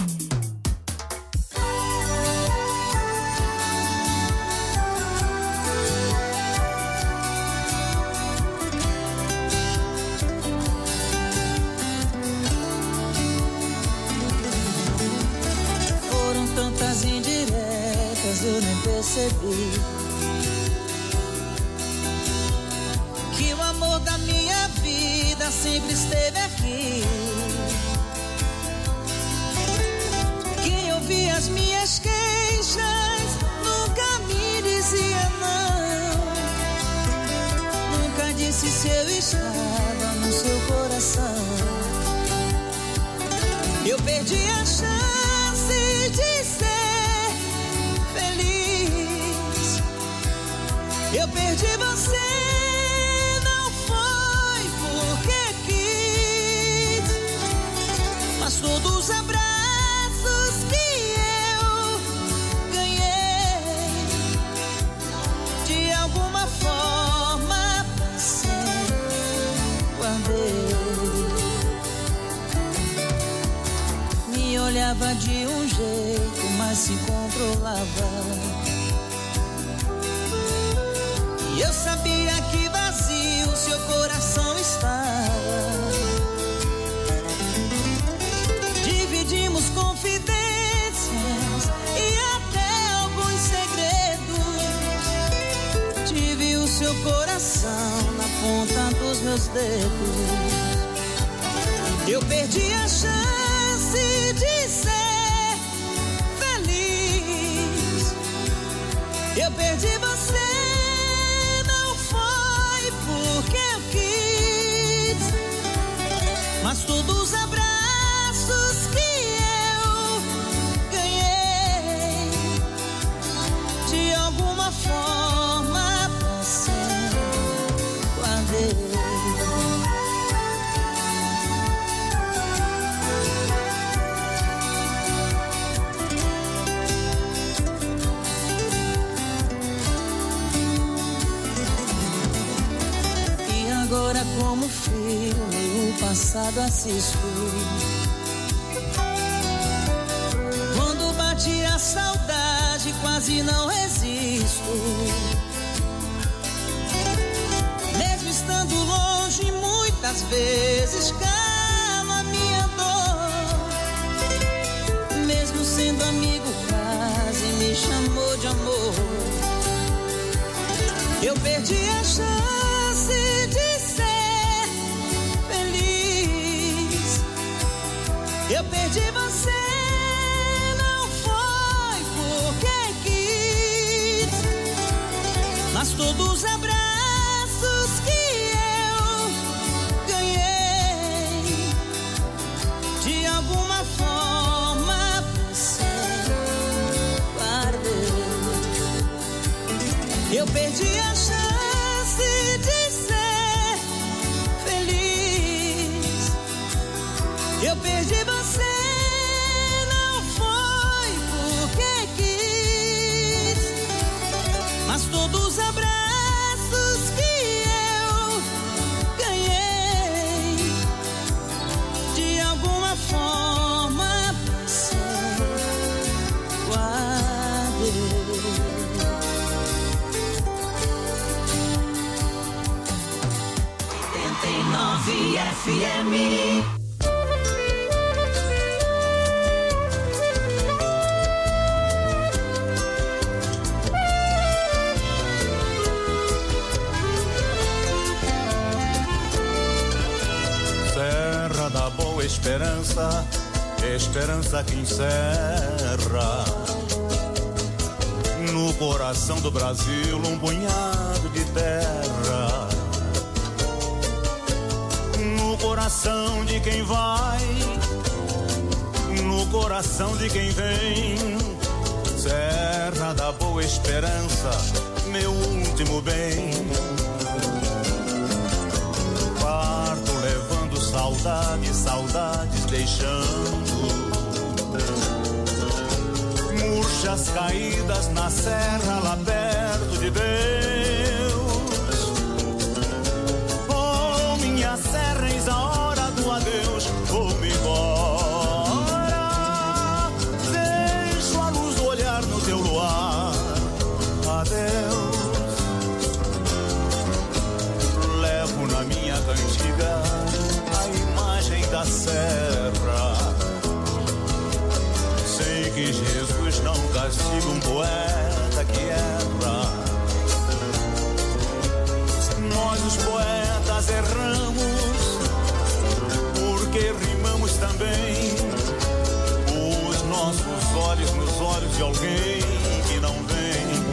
Foram tantas indiretas, eu nem percebi que o amor da minha vida sempre esteve aqui. Quem ouvia as minhas queixas nunca me dizia não. Nunca disse se eu estava no seu coração. Eu perdi a chance de ser feliz. Eu perdi você. Todos os abraços que eu ganhei, de alguma forma passei, guardei. Me olhava de um jeito, mas se controlava. E eu sabia que vazio seu coração estava. Dividimos confidências e até alguns segredos. Tive o seu coração na ponta dos meus dedos. Eu perdi a chance de ser feliz. Eu perdi você, não foi porque eu quis, mas todos os abraços forma passei, guardei. E agora como filme o passado assisto. Quando bate a saudade quase não resisto. Mesmo estando longe, muitas vezes cala minha dor. Mesmo sendo amigo, quase me chamou de amor. Eu perdi a chance de ser feliz. Eu perdi você. Mas todos os abraços que eu ganhei, de alguma forma passei, guardei. Eu perdi a chance de ser feliz. Eu perdi você. Mas todos os abraços que eu ganhei, de alguma forma passei, guardei. oitenta e nove F M. esperança, esperança que encerra no coração do Brasil um punhado de terra. No coração de quem vai, no coração de quem vem, Serra da Boa Esperança, meu último bem. Parto levando saudades, saudades deixando murchas caídas na serra lá perto de Deus. Oh, minha serra, eis a hora do adeus, vou-me embora. Deixo a luz do olhar no teu luar, adeus. Levo na minha cantiga a imagem da serra. Sei que Jesus não castiga um poeta que erra. Nós os poetas erramos porque rimamos também. Os nossos olhos nos olhos de alguém que não vem.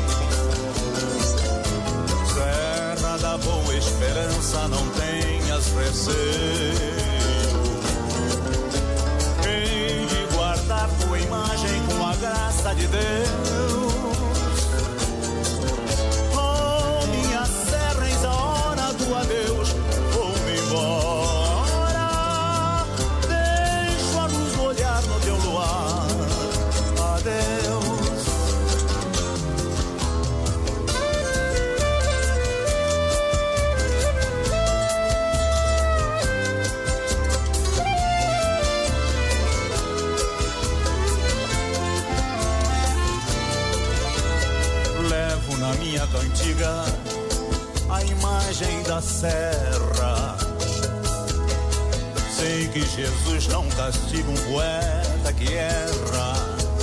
Serra da Boa Esperança, não tenhas receio. Hei de guardar tua imagem com a graça de Deus. Oh, minha serra, eis a hora do adeus, vou-me embora. Deixo a luz olhar no teu luar, adeus. Na minha cantiga a imagem da serra. Sei que Jesus não castiga um poeta que erra.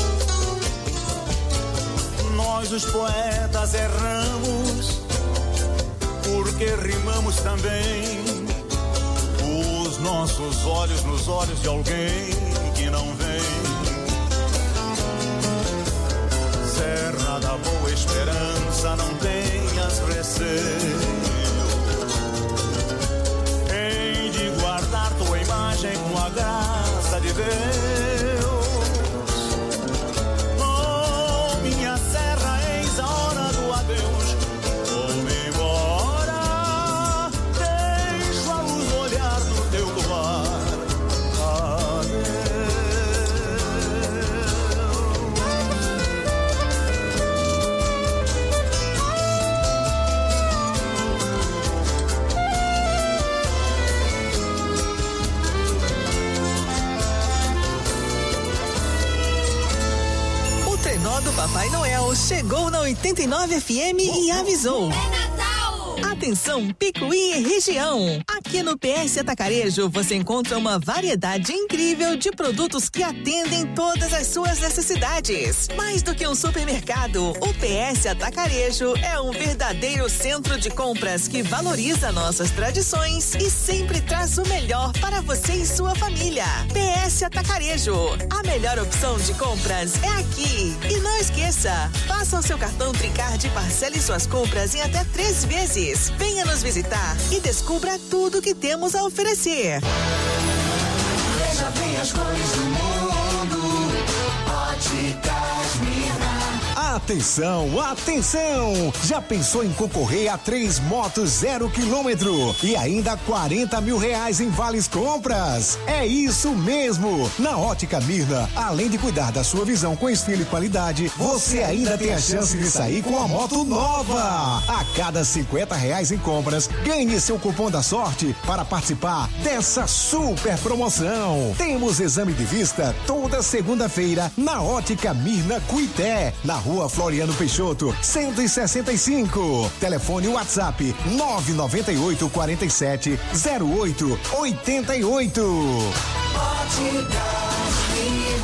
Nós os poetas erramos porque rimamos também. Os nossos olhos nos olhos de alguém que não vem. Serra da Boa Esperança, não tenhas receio. Hei de guardar tua imagem com a graça de Deus. Oh, minha serra, eis a hora do adeus, vou-me embora. Deixo a luz olhar no teu luar, adeus. Do Papai Noel chegou na oitenta e nove F M e avisou. Atenção, Picuí e região. Aqui no P S Atacarejo você encontra uma variedade incrível de produtos que atendem todas as suas necessidades. Mais do que um supermercado, o P S Atacarejo é um verdadeiro centro de compras que valoriza nossas tradições e sempre traz o melhor para você e sua família. P S Atacarejo, a melhor opção de compras é aqui. E não esqueça, faça o seu cartão Tricard e parcele suas compras em até três vezes. Venha nos visitar e descubra tudo que temos a oferecer. Veja bem as cores do mundo, Óticas Mirna. Atenção, atenção! Já pensou em concorrer a três motos zero quilômetro e ainda quarenta mil reais em vales compras? É isso mesmo! Na Ótica Mirna, além de cuidar da sua visão com estilo e qualidade, você ainda tem a chance de sair com a moto nova! A cada cinquenta reais em compras, ganhe seu cupom da sorte para participar dessa super promoção. Temos exame de vista toda segunda-feira na Ótica Mirna Cuité, na Rua Floriano Peixoto, cento e sessenta e cinco. Telefone WhatsApp nove nove oito, quarenta e sete, zero oito, oitenta e oito. Óticas Mirna.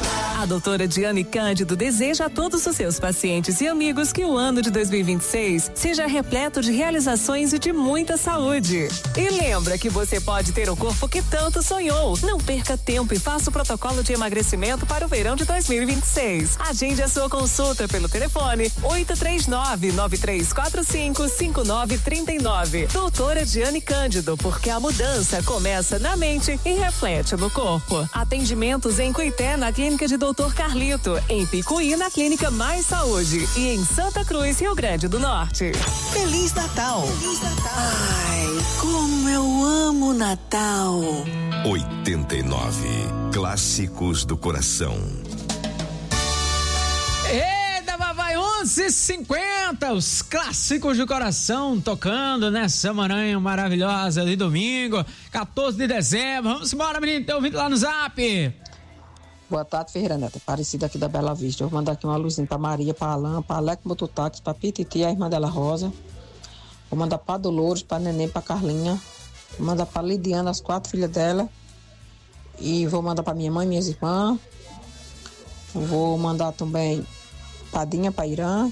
A doutora Diane Cândido deseja a todos os seus pacientes e amigos que o ano de dois mil e vinte e seis seja repleto de realizações e de muita saúde. E lembra que você pode ter o corpo que tanto sonhou. Não perca tempo e faça o protocolo de emagrecimento para o verão de dois mil e vinte e seis. Agende a sua consulta pelo telefone oito três nove, nove três quatro cinco, cinco nove três nove. Doutora Diane Cândido, porque a mudança começa na mente e reflete no corpo. Atendimentos em Cuité, na clínica de doutor Carlito, em Picuí, na clínica Mais Saúde e em Santa Cruz, Rio Grande do Norte. Feliz Natal! Feliz Natal! Ai, como eu amo Natal! oitenta e nove Clássicos do Coração. Eita, vai onze e cinquenta, os clássicos do coração tocando nessa manhã maravilhosa de domingo, quatorze de dezembro. Vamos embora, menino, tem ouvido lá no Zap. Boa tarde, Ferreira Neto, Aparecida aqui da Bela Vista. Eu vou mandar aqui uma luzinha pra Maria, pra Alain, pra Alec Mototáxi, pra Pititi, a irmã dela Rosa. Vou mandar pra Dolores, pra Neném, pra Carlinha. Vou mandar pra Lidiana, as quatro filhas dela. E vou mandar pra minha mãe e minhas irmãs. Vou mandar também Padinha pra Irã.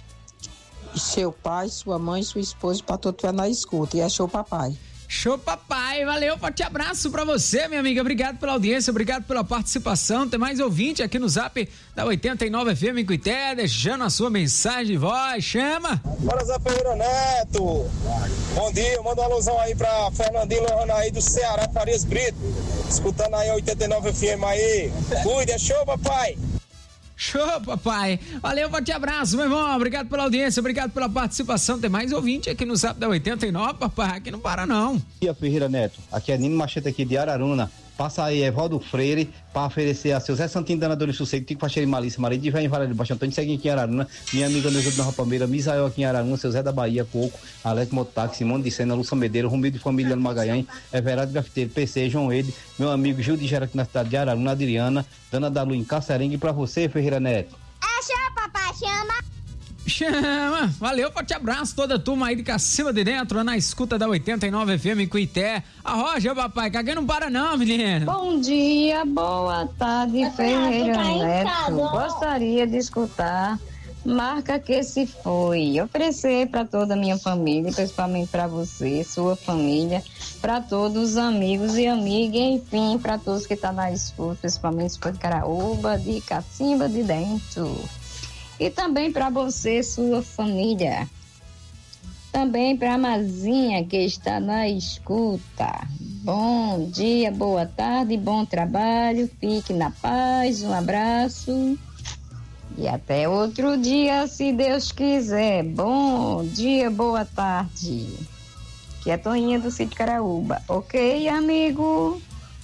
E seu pai, sua mãe, sua esposa, pra todo mundo na escuta. E é show papai. Show papai, valeu, forte abraço pra você, minha amiga, obrigado pela audiência, obrigado pela participação. Tem mais ouvinte aqui no Zap da oitenta e nove F M em Cuité, deixando a sua mensagem de voz, chama. Bora, Zé Ferreira Neto, bom dia, manda uma alusão aí pra Fernandinho Lohana aí do Ceará, Farias Brito, escutando aí a oitenta e nove F M aí, cuide, é show papai. Show, papai. Valeu, forte abraço, meu irmão. Obrigado pela audiência, obrigado pela participação. Tem mais ouvinte aqui no Zap da oitenta e nove, papai. Aqui não para, não. Bom dia, Ferreira Neto. Aqui é Nino Machete aqui de Araruna. Passa aí Evaldo Freire para oferecer a seu Zé Santinho, Danador e Sossego, Tico Pacheiro e Malícia, Maria de Velho em Vara de Baixo Antônio, segue aqui em Araruna, minha amiga Neuza de Nova Palmeira, Misael aqui em Araruna, seu Zé da Bahia, Coco, Alex Motaxi, Simone de Sena, Lúcia Medeiro, Romildo de Família no Magalhães, Everardo Grafiteiro, P C, João Ede, meu amigo Gil de Gera aqui na cidade de Araruna, Adriana, Dana da Lu em Caçarengue, e pra você, Ferreira Neto. É show, papai, chama. Chama, valeu, forte abraço, toda a turma aí de Cacima de Dentro, na escuta da oitenta e nove F M em Cuité. A Roja, papai, que aqui não para não, menino. Bom dia, boa tarde, Ferreira Neto. Gostaria de escutar Marca Que Se Foi, oferecer para toda a minha família, principalmente para você, sua família, para todos os amigos e amigas, enfim, para todos que estão tá na escuta, principalmente de Caraúba, de Cacimba de Dentro. E também para você, sua família. Também para a Mazinha, que está na escuta. Bom dia, boa tarde, bom trabalho, fique na paz, um abraço. E até outro dia, se Deus quiser. Bom dia, boa tarde. Que é a Toninha do Sítio Caraúba. Ok, amigo?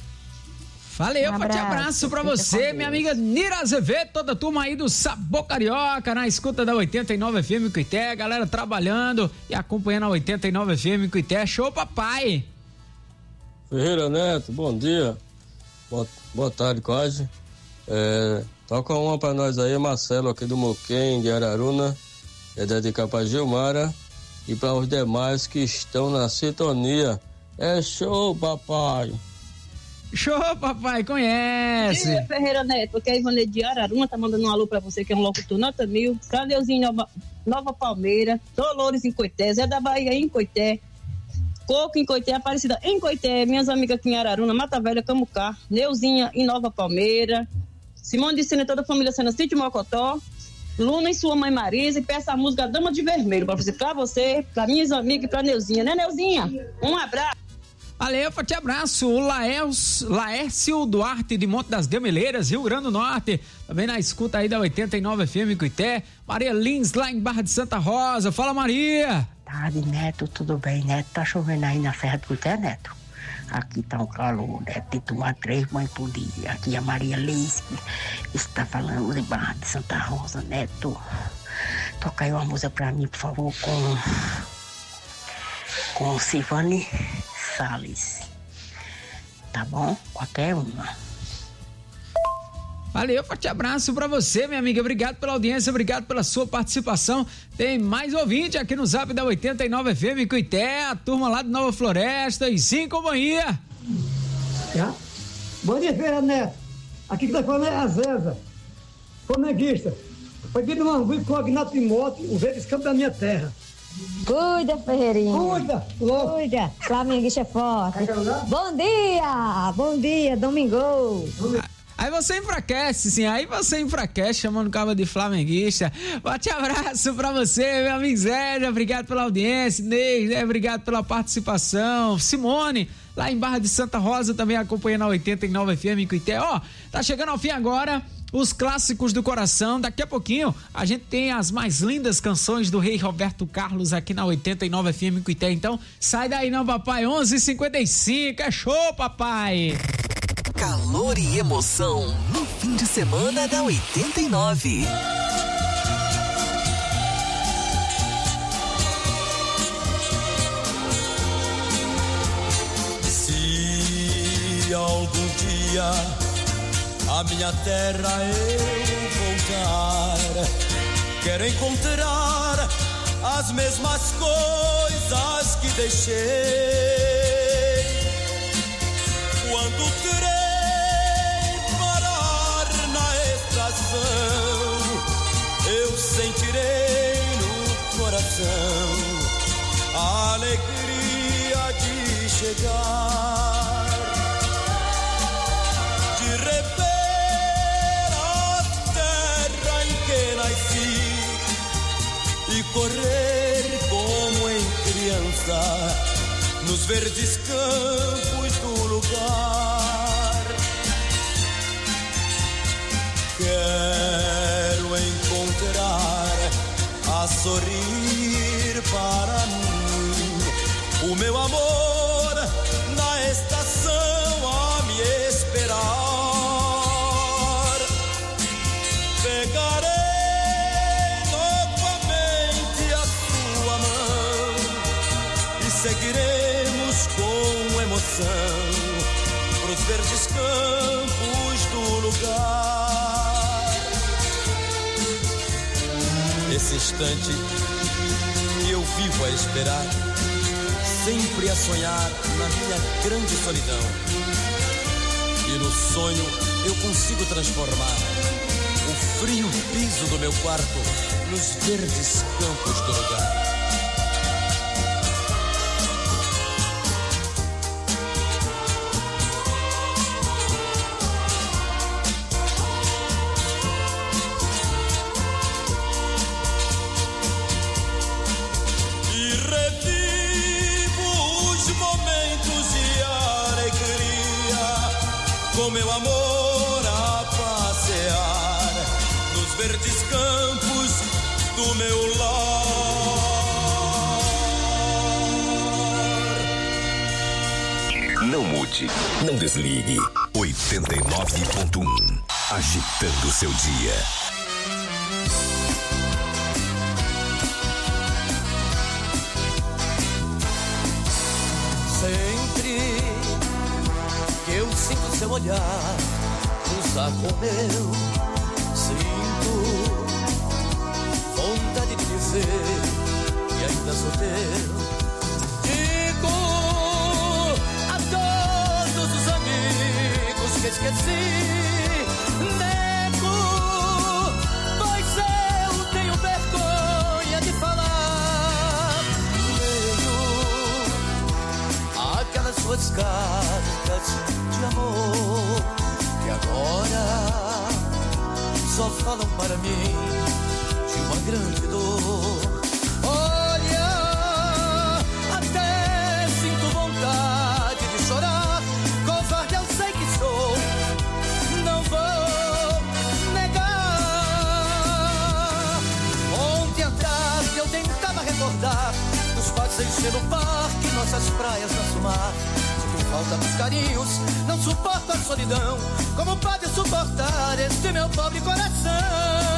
Valeu, Um forte abraço, abraço pra fica você, com minha Deus. amiga Nira Azevedo, toda a turma aí do Sabor Carioca, na escuta da oitenta e nove F M Cuité, galera trabalhando e acompanhando a oitenta e nove F M Cuité. Show, papai! Ferreira Neto, bom dia. Boa, boa tarde, quase. É, toca uma pra nós aí, Marcelo, aqui do Moquém, de Araruna. É dedicar pra Gilmara e para os demais que estão na sintonia. É show, papai! Show, papai, conhece. Dia, Ferreira Neto, porque a Ivone de Araruna tá mandando um alô pra você, que é um locutor nota mil. Candeuzinho Nova, Nova Palmeira, Dolores em Coité, Zé da Bahia em Coité, Coco em Coité, Aparecida em Coité, minhas amigas aqui em Araruna, Mata Velha, Camucá, Neuzinha em Nova Palmeira, Simone de Sena e toda a família Sena, Sítio Mocotó, Luna e sua mãe Marisa, e peça a música Dama de Vermelho pra você, pra você, pra minhas amigas e pra Neuzinha, né, Neuzinha? Um abraço. Valeu, forte abraço, o Laels, Laércio Duarte de Monte das Gameleiras, Rio Grande do Norte, também na escuta aí da oitenta e nove F M Cuité, Maria Lins lá em Barra de Santa Rosa, fala Maria! Tarde, Neto, tudo bem, Neto? Tá chovendo aí na Serra do Cuité, Neto? Aqui tá um calor, Neto, tem que tomar três banhos por dia. Aqui a Maria Lins, que está falando de Barra de Santa Rosa, Neto. Toca aí uma música pra mim, por favor, com com Silvane Salles, tá bom? Qualquer uma. Valeu, forte abraço pra você, minha amiga, obrigado pela audiência, obrigado pela sua participação. Tem mais ouvinte aqui no Zap da oitenta e nove F M Cuité, a turma lá de Nova Floresta e sim, companhia. É? Bom dia, Ferreira Neto. Aqui que tá falando é a Zeza. flamenguista. Foi vir numa rua com o Agnaldo Timóteo, o Verdes Campos da minha terra. Cuida, Ferreirinha. Cuida, logo. Cuida, flamenguista é forte. Bom dia, bom dia, domingo. Aí você enfraquece, sim, aí você enfraquece chamando o cabo de flamenguista. Forte abraço pra você, meu amigo Zé, obrigado pela audiência, Inês, né? Obrigado pela participação. Simone, lá em Barra de Santa Rosa, também acompanhando a oitenta e nove F M em Cuité. Ó, tá chegando ao fim agora os clássicos do coração. Daqui a pouquinho a gente tem as mais lindas canções do Rei Roberto Carlos aqui na oitenta e nove F M em Cuité. Então, sai daí não, papai, onze e cinquenta e cinco, é show, papai! Calor e emoção no fim de semana da oitenta e nove. Se algum dia a minha terra eu voltar, quero encontrar as mesmas coisas que deixei. Quando terei parar na estação, eu sentirei no coração a alegria de chegar, de rever a terra em que nasci e correr como em criança nos verdes campos do lugar. Quero encontrar a sorrir para mim o meu amor na estação a me esperar. Pegarei novamente a sua mão e seguiremos com emoção pros verdes campos do lugar. Esse instante que eu vivo a esperar, sempre a sonhar na minha grande solidão. E no sonho eu consigo transformar o frio piso do meu quarto nos verdes campos do lugar. Com meu amor a passear nos verdes campos do meu lar. Não mude, não desligue. oitenta e nove ponto um, agitando seu dia. Sempre que eu sinto seu olhar cruzar com o meu, sinto vontade de dizer que ainda sou teu. Digo a todos os amigos que esqueci, nego, pois eu tenho vergonha de falar. Leio aquelas suas cartas de amor que agora só falam para mim de uma grande dor. Olha, até sinto vontade de chorar. Covarde eu sei que sou, não vou negar. Ontem à tarde eu tentava recordar dos passeios pelo parque, nossas praias, nosso mar. Falta dos carinhos, não suporto a solidão. Como pode suportar este meu pobre coração?